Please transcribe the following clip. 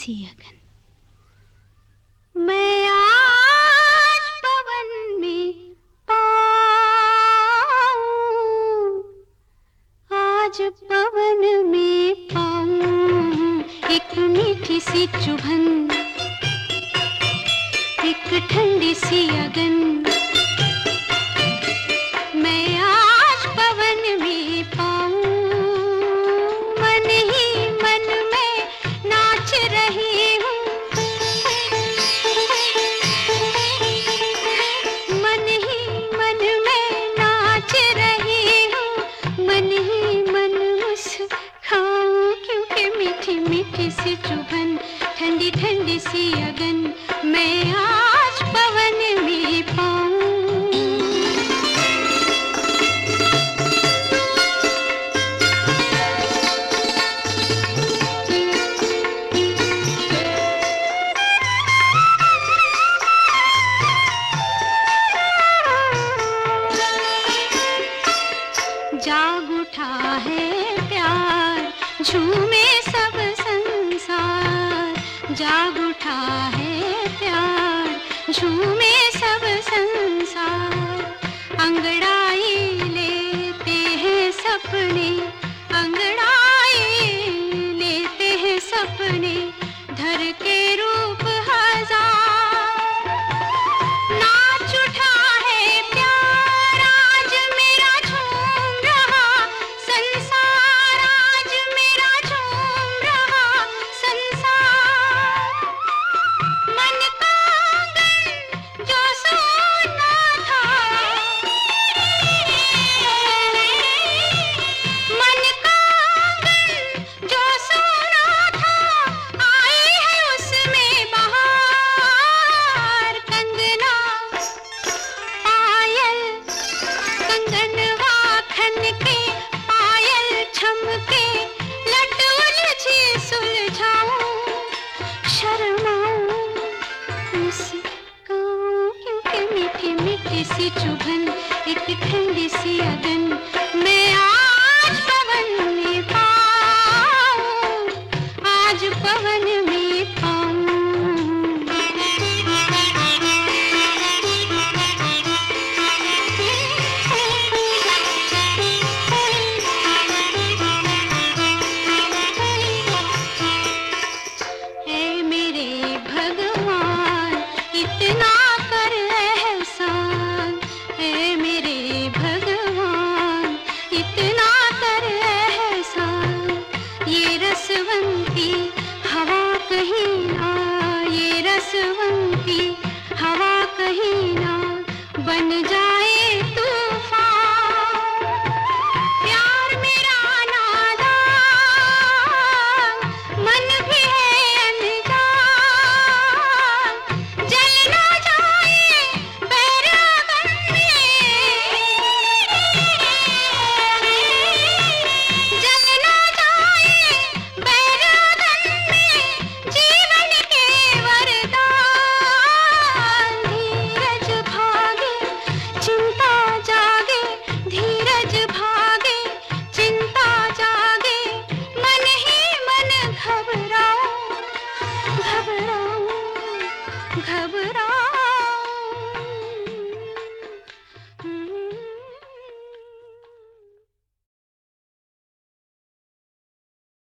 सी अगन। मैं आज पवन में पाऊं, आज पवन में पाऊं एक मीठी सी चुभन, एक ठंडी सी अगन। मैं आज पवन में पाऊं, मन ही मन में नाच रही हूँ, मन ही मन में नाच रही हूँ, मन ही मन मुस्कुराऊं क्योंकि मीठी मीठी सी चुभन, ठंडी ठंडी सी अगन मैं आज पवन में पाऊं। जाग उठा है प्यार, झूमे सब संसार। जाग उठा है प्यार, झूमे सब संसार। अंगड़ाई लेते हैं सपने, अंगड़ाई लेते हैं सपने, धर के रूप हजार। नाच उठा है प्यार, आज मेरा झूम रहा संसार, आज मेरा झूम रहा संसार। मन का आंगन जो सोना था, मन का आंगन जो सोना था, आई है उसमें बहार। कंगना पायल कंगनवा खन के, पायल छमके, लट उलझी सुलझाऊं, शर्माऊं मुस्काऊं क्योंकि मीठी मीठी सी चुभन, एक ठंडी सी अगन मैं आज पवन में पाऊं, आज पवन में पाऊं। ऐ मेरे भगवान इतना कर एहसान, ऐ मेरे भगवान इतना कर एहसान। ये रसवंती हवा कहीं ना, ये रसवंती हवा कहीं